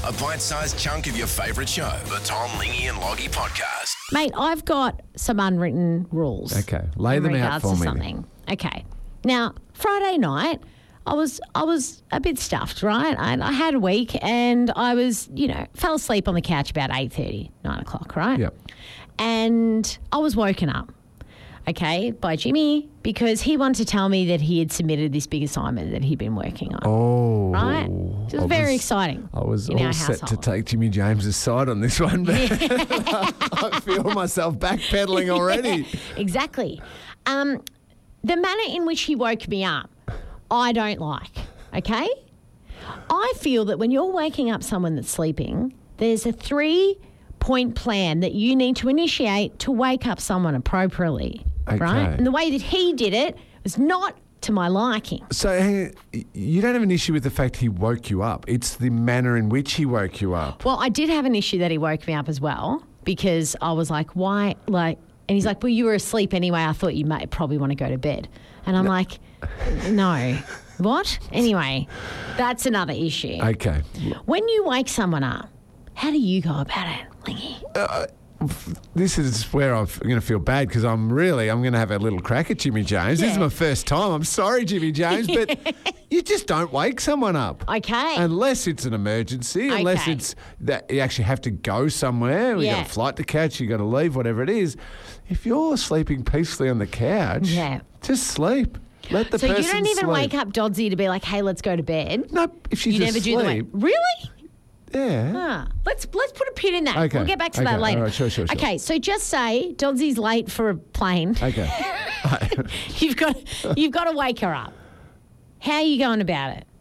A bite-sized chunk of your favourite show. The Tom, Lingy and Loggy Podcast. Mate, I've got some unwritten rules. Okay, lay them out for in regards me. to something. Okay. Now, Friday night, I was a bit stuffed, right? I had a week and I was, fell asleep on the couch about 8:30, 9 o'clock, right? Yep. And I was woken up, okay, by Jimmy because he wanted to tell me that he had submitted this big assignment that he'd been working on. Oh. Right? It was very exciting. I was in all our set to household. take Jimmy James's side on this one, but I feel myself backpedaling already. Exactly. The manner in which he woke me up, I don't like, okay? I feel that when you're waking up someone that's sleeping, there's a 3-point plan that you need to initiate to wake up someone appropriately, Okay. right? And the way that he did it was not to my liking. So hang on, you don't have an issue with the fact he woke you up. It's the manner in which he woke you up. Well, I did have an issue that he woke me up as well because I was like, why? And he's like, well, you were asleep anyway. I thought you might probably want to go to bed. And I'm like, no. What? Anyway, that's another issue. Okay. When you wake someone up, how do you go about it, Lingy? This is where I'm going to feel bad because I'm going to have a little crack at Jimmy James. This is Yeah. my first time. I'm sorry, Jimmy James, but you just don't wake someone up. Okay. Unless it's an emergency, unless Okay. it's that you actually have to go somewhere, you Yeah. got a flight to catch, you got to leave, whatever it is. If you're sleeping peacefully on the couch, Yeah. just sleep. Let the So person you don't even sleep. wake up Dodsy to be like, hey, let's go to bed? No, if she's You never do the way. asleep, Really? yeah. Ah, let's put a pin in that. Okay. We'll get back to Okay. that later. All right. Sure. Okay, so just say Dodsy's late for a plane. Okay. You've got to wake her up. How are you going about it?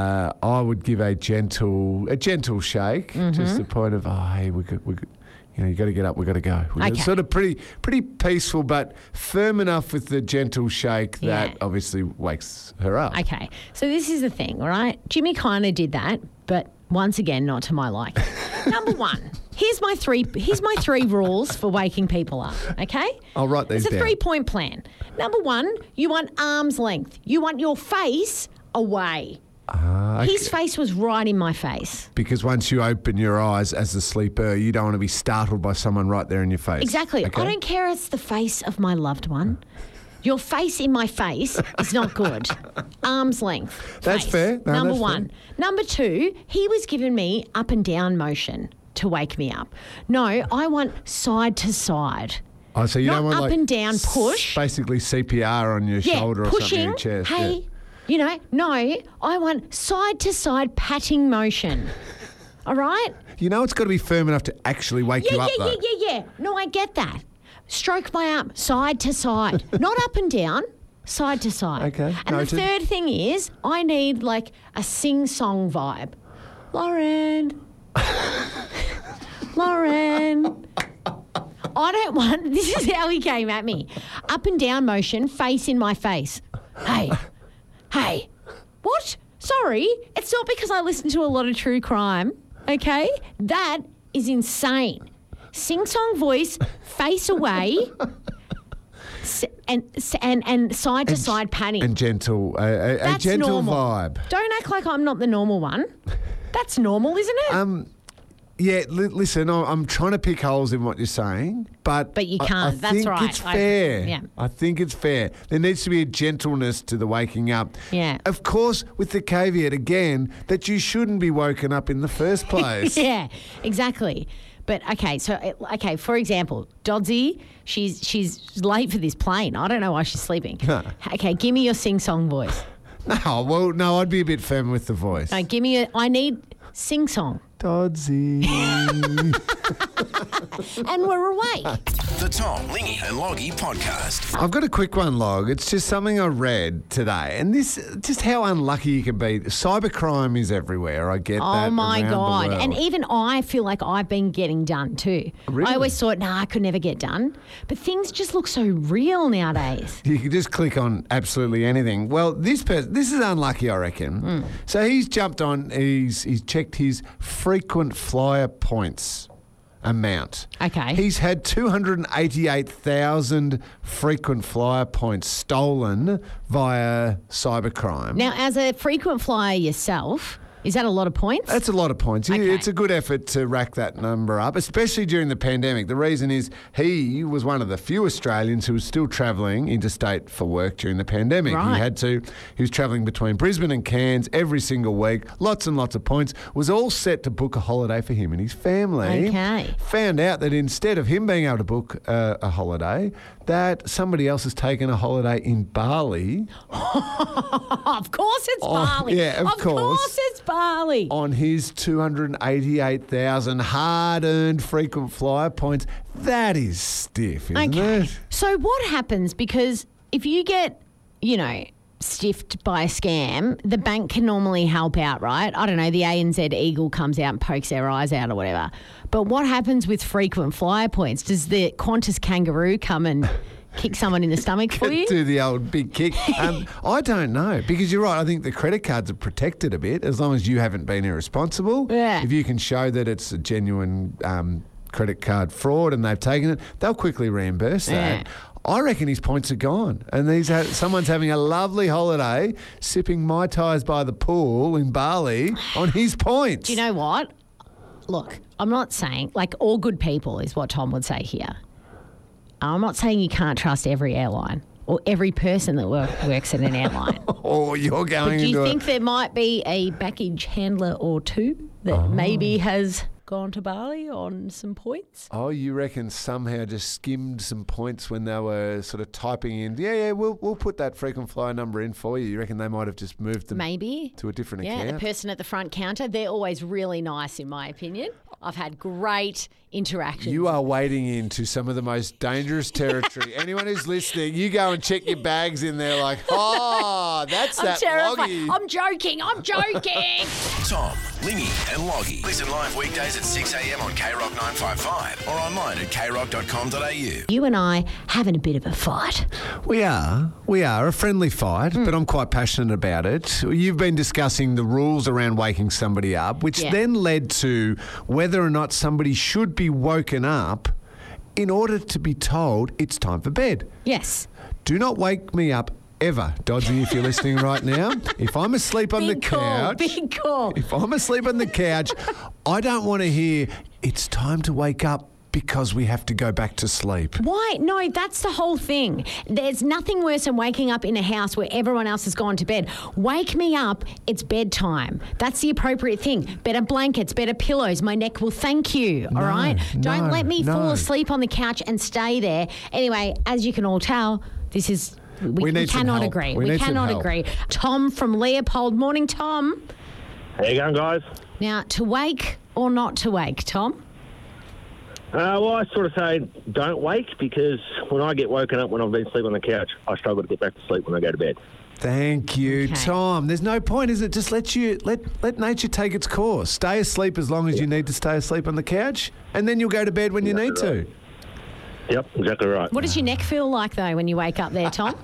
I would give a gentle shake, Mm-hmm. just the point of, hey, we could, you got to get up, we got to go. Okay. Sort of pretty peaceful, but firm enough with the gentle shake that Yeah. obviously wakes her up. Okay, so this is the thing, all right? Jimmy kind of did that, but once again, not to my liking. Number one, here's my three rules for waking people up, okay? I'll write these It's a down. 3-point plan. Number one, you want arm's length. You want your face away. His face was right in my face. Because once you open your eyes as a sleeper, you don't want to be startled by someone right there in your face. Exactly. Okay? I don't care it's the face of my loved one. Your face in my face is not good. Arm's length. That's face. fair. No, Number that's one. fair. Number two, he was giving me up and down motion to wake me up. No, I want side to side. Oh, so you Not don't want up like and down push. Basically CPR on your Yeah, shoulder or something in your pushing. chest. Hey, no, I want side to side patting motion. All right? You know it's got to be firm enough to actually wake you up though. Yeah. No, I get that. Stroke my arm side to side, not up and down, side to side. Okay, And noted. the third thing is, I need like a sing-song vibe. Lauren. I don't want. This is how he came at me. Up and down motion, face in my face. Hey. What? Sorry, it's not because I listen to a lot of true crime. Okay, that is insane. Sing-song voice, face away, and side to side patting. And gentle, a That's gentle normal. vibe. Don't act like I'm not the normal one. That's normal, isn't it? Yeah, listen, I'm trying to pick holes in what you're saying, but you I can't. That's think right. it's fair. Yeah. I think it's fair. There needs to be a gentleness to the waking up. Yeah. Of course, with the caveat again that you shouldn't be woken up in the first place. Yeah, exactly. But okay, for example, Dodsy, she's late for this plane. I don't know why she's sleeping. Okay, give me your sing-song voice. No, I'd be a bit firm with the voice. No, I need sing-song. Dodsy. And we're awake. The Tom, Lingy and Loggy Podcast. I've got a quick one, Log. It's just something I read today. And this, just how unlucky you can be. Cybercrime is everywhere. I get that. Oh my around the God. world. And even I feel like I've been getting done too. Really? I always thought, I could never get done. But things just look so real nowadays. You can just click on absolutely anything. Well, this is unlucky, I reckon. So he's jumped on, he's checked his frequent flyer points amount. Okay. He's had 288,000 frequent flyer points stolen via cybercrime. Now, as a frequent flyer yourself, Is that a lot of points? That's a lot of points. Okay. It's a good effort to rack that number up, especially during the pandemic. The reason is he was one of the few Australians who was still travelling interstate for work during the pandemic. Right. He was travelling between Brisbane and Cairns every single week. Lots and lots of points. Was all set to book a holiday for him and his family. Okay. Found out that instead of him being able to book a holiday, that somebody else has taken a holiday in Bali. Of course it's Bali. Yeah, of course. Of course it's Bali. On his 288,000 hard-earned frequent flyer points. That is stiff, isn't it? So what happens? Because if you get, stiffed by a scam, the bank can normally help out, right? I don't know, the ANZ Eagle comes out and pokes their eyes out or whatever. But what happens with frequent flyer points? Does the Qantas kangaroo come and kick someone in the stomach for you? Do the old big kick. I don't know, because you're right. I think the credit cards are protected a bit as long as you haven't been irresponsible. Yeah. If you can show that it's a genuine credit card fraud and they've taken it, they'll quickly reimburse that. Yeah. I reckon his points are gone, and someone's having a lovely holiday, sipping Mai Tais by the pool in Bali on his points. Do you know what? Look, I'm not saying, all good people is what Tom would say here. I'm not saying you can't trust every airline or every person that works at an airline. Oh, you're going But do into you think there might be a baggage handler or two that maybe has gone to Bali on some points? Oh, you reckon somehow just skimmed some points when they were sort of typing in, we'll put that frequent flyer number in for you. You reckon they might have just moved them Maybe. to a different Yeah, account? the person at the front counter, they're always really nice in my opinion. I've had great interactions. You are wading into some of the most dangerous territory. Anyone who's listening, you go and check your bags in there like, that's I'm that terrified. Loggy. I'm joking. Tom, Lingy and Loggy. Listen live weekdays at 6 a.m. on KROC 955 or online at kroc.com.au. You and I having a bit of a fight. We are a friendly fight, but I'm quite passionate about it. You've been discussing the rules around waking somebody up, which then led to whether or not somebody should be woken up in order to be told it's time for bed. Yes. Do not wake me up ever, Dodgy, if you're listening right now. If I'm asleep on the couch... Big call. If I'm asleep on the couch, I don't want to hear, it's time to wake up because we have to go back to sleep. Why? No, that's the whole thing. There's nothing worse than waking up in a house where everyone else has gone to bed. Wake me up, it's bedtime. That's the appropriate thing. Better blankets, better pillows. My neck will thank you, all right? Don't let me fall asleep on the couch and stay there. Anyway, as you can all tell, this is... We cannot agree. We cannot agree. Tom from Leopold. Morning, Tom. How you going, guys? Now, to wake or not to wake, Tom? Well, I sort of say don't wake, because when I get woken up when I've been asleep on the couch, I struggle to get back to sleep when I go to bed. Thank you, Tom. There's no point, is it? Just let nature take its course. Stay asleep as long as you need to stay asleep on the couch, and then you'll go to bed when you need to. Yep, exactly right. What does your neck feel like, though, when you wake up there, Tom?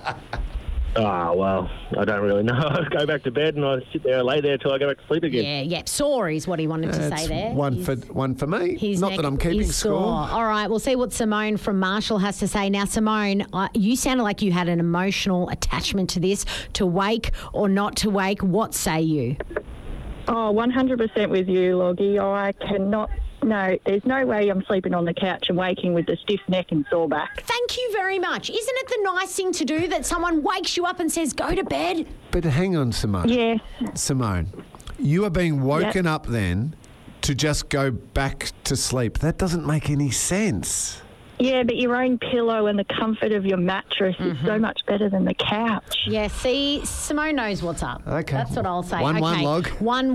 Well, I don't really know. I go back to bed and I sit there, lay there till I go back to sleep again. Yeah. Sore is what he wanted to say there. One for me. His Not neck that I'm keeping is score. sore. All right, we'll see what Simone from Marshall has to say. Now, Simone, you sounded like you had an emotional attachment to this. To wake or not to wake, what say you? Oh, 100% with you, Loggy. I cannot... No, there's no way I'm sleeping on the couch and waking with a stiff neck and sore back. Thank you very much. Isn't it the nice thing to do that someone wakes you up and says, go to bed? But hang on, Simone. Yes. Simone, you are being woken up then to just go back to sleep. That doesn't make any sense. Yeah, but your own pillow and the comfort of your mattress is so much better than the couch. Yeah, see, Simone knows what's up. Okay. That's what I'll say. 1-1 log.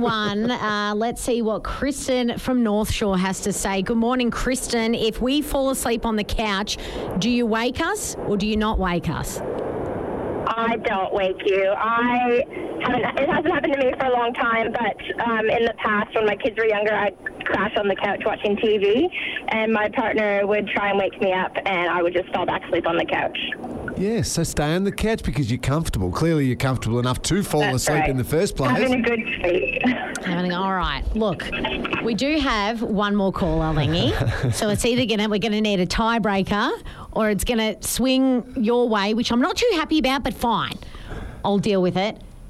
1-1. Let's see what Kristen from North Shore has to say. Good morning, Kristen. If we fall asleep on the couch, do you wake us or do you not wake us? I don't wake you. It hasn't happened to me for a long time, but in the past, when my kids were younger, I'd crash on the couch watching TV, and my partner would try and wake me up, and I would just fall back asleep on the couch. Yeah, so stay on the couch because you're comfortable. Clearly, you're comfortable enough to fall That's asleep right. in the first place. Having a good sleep. All right. Look, we do have one more caller, Lingy. So it's either we're going to need a tiebreaker or it's going to swing your way, which I'm not too happy about, but fine. I'll deal with it.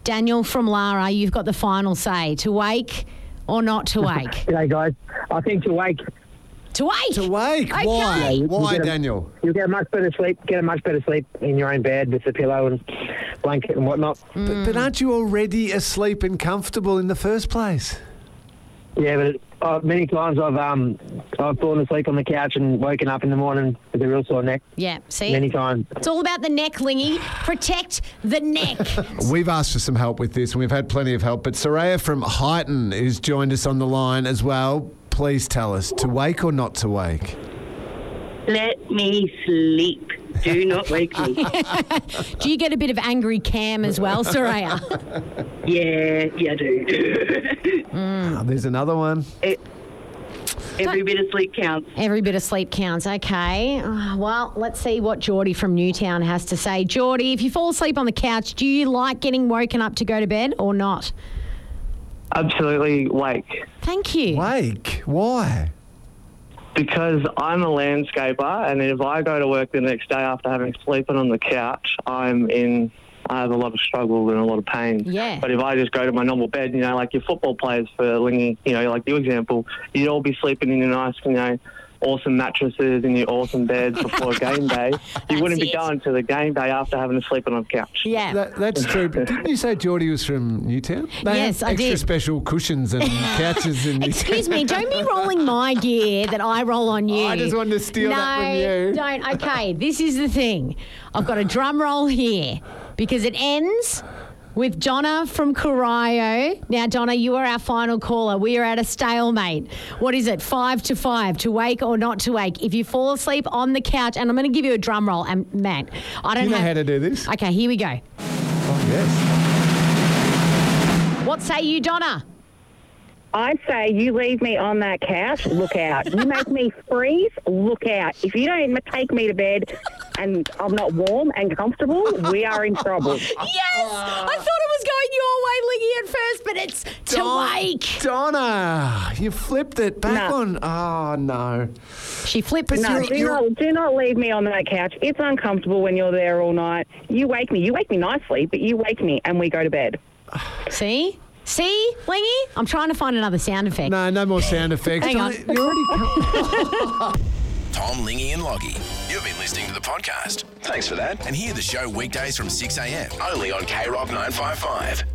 Daniel from Lara, you've got the final say. To wake or not to wake? G'day, guys. I think to wake. To wake? To wake. Okay. Why? You Why, get a- Daniel? You'll get a much better sleep. Get a much better sleep in your own bed with the pillow and blanket and whatnot. But aren't you already asleep and comfortable in the first place? Yeah, but many times I've fallen asleep on the couch and woken up in the morning with a real sore neck. Yeah, see? Many times. It's all about the neck, Lingy. Protect the neck. We've asked for some help with this, and we've had plenty of help. But Soraya from Highton has joined us on the line as well. Please tell us, to wake or not to wake? Let me sleep. Do not wake me. Do you get a bit of angry Cam as well, Soraya? Yeah, I do. Oh, there's another one. Every bit of sleep counts. Every bit of sleep counts. Okay. Well, let's see what Geordie from Newtown has to say. Geordie, if you fall asleep on the couch, do you like getting woken up to go to bed or not? Absolutely wake. Thank you. Wake? Why? Because I'm a landscaper, and if I go to work the next day after having sleeping on the couch, I have a lot of struggle and a lot of pain. Yeah. But if I just go to my normal bed, like your football players for Lingy, like your example, you'd all be sleeping in your nice, awesome mattresses in your awesome beds before game day. You wouldn't be it. going to the game day after having to sleep on the couch. Yeah. That's true. But didn't you say Geordie was from Newtown? They Yes, have I extra did. special cushions and couches in Newtown. Excuse me, don't be rolling my gear that I roll on you. I just wanted to steal that from you. Don't. Okay, this is the thing. I've got a drum roll here because it ends with Donna from Corio. Now, Donna, you are our final caller. We are at a stalemate. What is it, 5-5, to wake or not to wake? If you fall asleep on the couch, and I'm going to give you a drum roll, and Matt, I don't You know have... how to do this? Okay, here we go. Oh, yes. What say you, Donna? I'd say you leave me on that couch, look out. You make me freeze, look out. If you don't take me to bed and I'm not warm and comfortable, we are in trouble. Yes! I thought it was going your way, Liggy, at first, but it's to wake. Donna, you flipped it back No. on. Oh, no. She flipped No, do not leave me on that couch. It's uncomfortable when you're there all night. You wake me. You wake me nicely, but you wake me and we go to bed. See? See, Lingy? I'm trying to find another sound effect. No more sound effects. Hang on. You're already Tom, Lingy and Loggy. You've been listening to the podcast. Thanks for that. And hear the show weekdays from 6 a.m. only on K-Rock 955.